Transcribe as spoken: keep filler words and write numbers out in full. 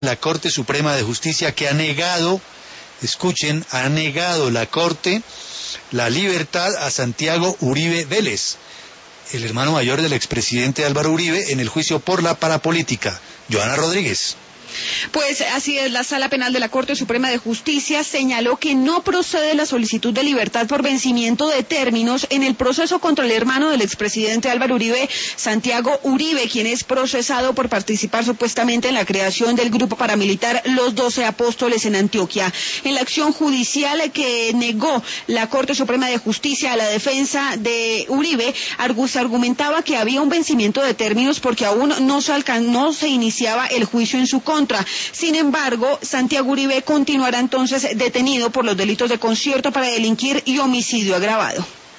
La Corte Suprema de Justicia, que ha negado, escuchen, ha negado la Corte la libertad a Santiago Uribe Vélez, el hermano mayor del expresidente Álvaro Uribe, en el juicio por la parapolítica. Joana Rodríguez. Pues así es, la Sala Penal de la Corte Suprema de Justicia señaló que no procede la solicitud de libertad por vencimiento de términos en el proceso contra el hermano del expresidente Álvaro Uribe, Santiago Uribe, quien es procesado por participar supuestamente en la creación del grupo paramilitar Los Doce Apóstoles en Antioquia. En la acción judicial que negó la Corte Suprema de Justicia a la defensa de Uribe, se argumentaba que había un vencimiento de términos porque aún no se, alcan- no se iniciaba el juicio en su contra. Sin embargo, Santiago Uribe continuará entonces detenido por los delitos de concierto para delinquir y homicidio agravado.